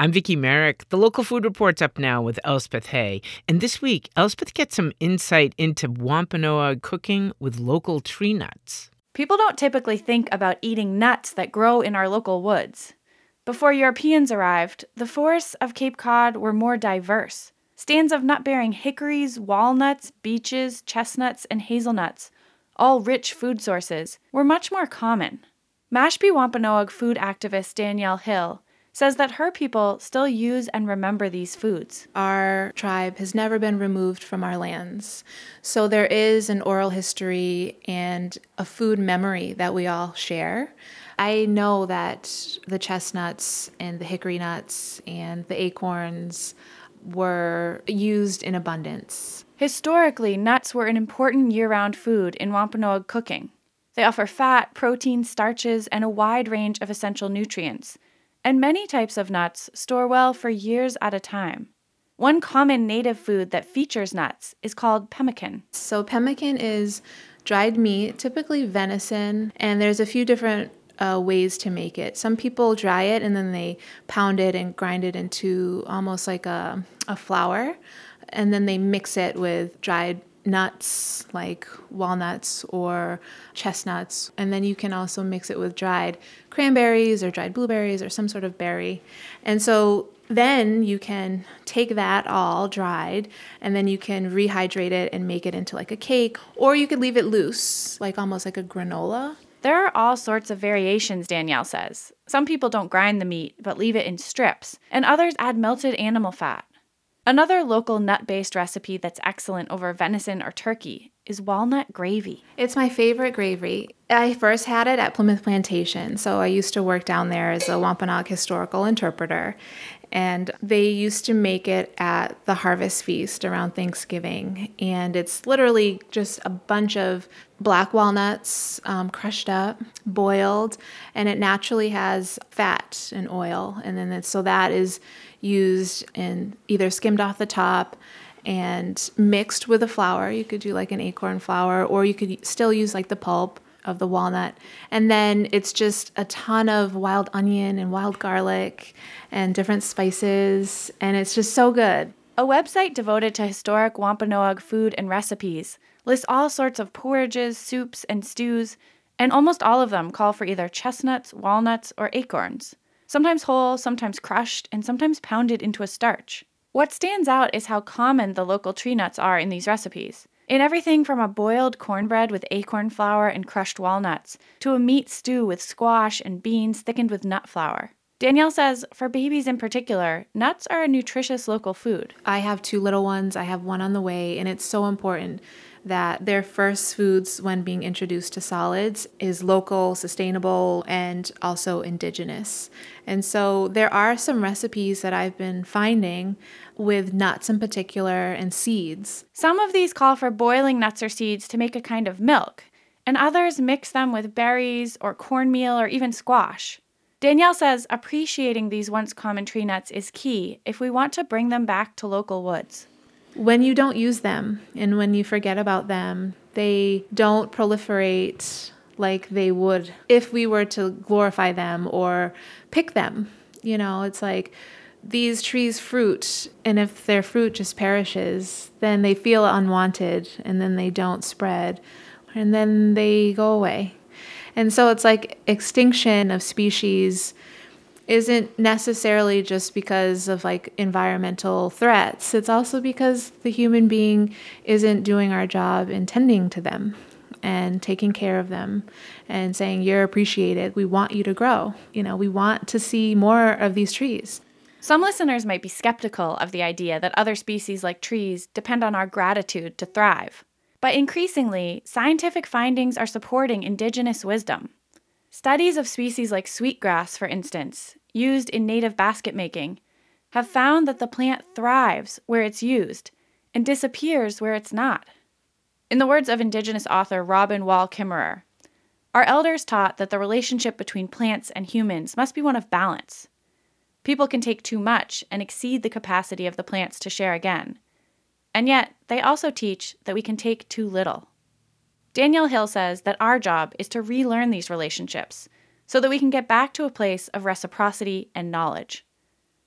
I'm Vicky Merrick. The local food report's up now with Elspeth Hay. And this week, Elspeth gets some insight into Wampanoag cooking with local tree nuts. People don't typically think about eating nuts that grow in our local woods. Before Europeans arrived, the forests of Cape Cod were more diverse. Stands of nut-bearing hickories, walnuts, beeches, chestnuts, and hazelnuts, all rich food sources, were much more common. Mashpee Wampanoag food activist Danielle Hill says that her people still use and remember these foods. Our tribe has never been removed from our lands. So there is an oral history and a food memory that we all share. I know that the chestnuts and the hickory nuts and the acorns were used in abundance. Historically, nuts were an important year-round food in Wampanoag cooking. They offer fat, protein, starches, and a wide range of essential nutrients. And many types of nuts store well for years at a time. One common native food that features nuts is called pemmican. So pemmican is dried meat, typically venison, and there's a few different ways to make it. Some people dry it and then they pound it and grind it into almost like a flour, and then they mix it with dried nuts like walnuts or chestnuts, and then you can also mix it with dried cranberries or dried blueberries or some sort of berry. And so then you can take that all dried and then you can rehydrate it and make it into like a cake, or you could leave it loose, like almost like a granola. There are all sorts of variations, Danielle says. Some people don't grind the meat but leave it in strips, and others add melted animal fat. Another local nut-based recipe that's excellent over venison or turkey is walnut gravy. It's my favorite gravy. I first had it at Plymouth Plantation, so I used to work down there as a Wampanoag historical interpreter, and they used to make it at the harvest feast around Thanksgiving, and it's literally just a bunch of black walnuts crushed up, boiled, and it naturally has fat and oil, and then so that is used and either skimmed off the top and mixed with a flour. You could do like an acorn flour, or you could still use like the pulp of the walnut. And then it's just a ton of wild onion and wild garlic and different spices, and it's just so good. A website devoted to historic Wampanoag food and recipes lists all sorts of porridges, soups, and stews, and almost all of them call for either chestnuts, walnuts, or acorns. Sometimes whole, sometimes crushed, and sometimes pounded into a starch. What stands out is how common the local tree nuts are in these recipes. In everything from a boiled cornbread with acorn flour and crushed walnuts to a meat stew with squash and beans thickened with nut flour. Danielle says, for babies in particular, nuts are a nutritious local food. I have 2 little ones. I have one on the way, and it's so important that their first foods when being introduced to solids is local, sustainable, and also indigenous. And so there are some recipes that I've been finding with nuts in particular and seeds. Some of these call for boiling nuts or seeds to make a kind of milk, and others mix them with berries or cornmeal or even squash. Danielle says appreciating these once common tree nuts is key if we want to bring them back to local woods. When you don't use them and when you forget about them, they don't proliferate like they would if we were to glorify them or pick them. You know, it's like these trees fruit, and if their fruit just perishes, then they feel unwanted, and then they don't spread, and then they go away. And so it's like extinction of species isn't necessarily just because of like environmental threats. It's also because the human being isn't doing our job in tending to them and taking care of them and saying, you're appreciated. We want you to grow. You know, we want to see more of these trees. Some listeners might be skeptical of the idea that other species like trees depend on our gratitude to thrive. But increasingly, scientific findings are supporting indigenous wisdom. Studies of species like sweetgrass, for instance, used in native basket making, have found that the plant thrives where it's used and disappears where it's not. In the words of Indigenous author Robin Wall Kimmerer, our elders taught that the relationship between plants and humans must be one of balance. People can take too much and exceed the capacity of the plants to share again. And yet, they also teach that we can take too little. Danielle Hill says that our job is to relearn these relationships so that we can get back to a place of reciprocity and knowledge.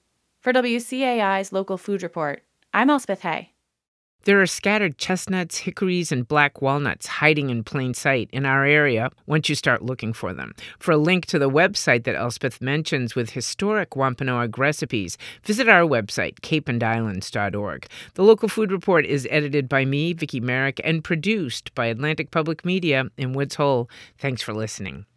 For WCAI's Local Food Report, I'm Elspeth Hay. There are scattered chestnuts, hickories, and black walnuts hiding in plain sight in our area once you start looking for them. For a link to the website that Elspeth mentions with historic Wampanoag recipes, visit our website, capeandislands.org. The Local Food Report is edited by me, Vicki Merrick, and produced by Atlantic Public Media in Woods Hole. Thanks for listening.